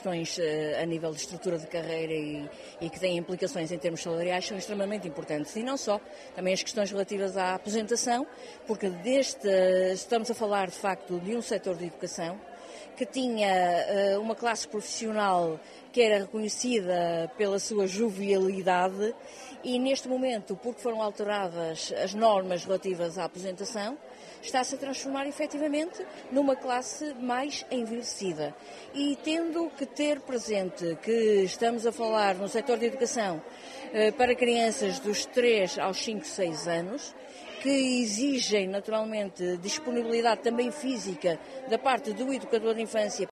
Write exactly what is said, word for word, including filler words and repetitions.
questões a nível de estrutura de carreira e, e que têm implicações em termos salariais são extremamente importantes. E não só, também as questões relativas à aposentação, porque deste, estamos a falar de facto de um setor de educação que tinha uh, uma classe profissional que era reconhecida pela sua jovialidade e neste momento, porque foram alteradas as normas relativas à aposentação, está-se a transformar efetivamente numa classe mais envelhecida. E tendo que ter presente que estamos a falar no setor de educação uh, para crianças dos três aos cinco, seis anos, que exigem naturalmente disponibilidade também física da parte do educador de infância